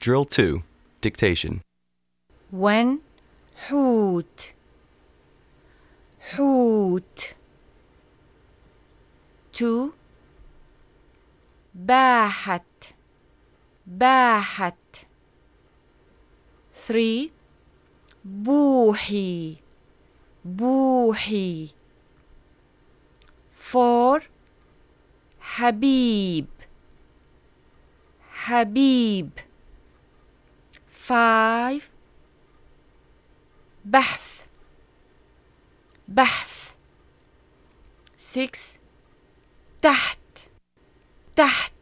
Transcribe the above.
Drill 2. Dictation. 1. حوت حوت. 2. باحت باحت. 3. بوحي بوحي. 4. حبيب حبيب. 5. بحث بحث. 6. تحت تحت.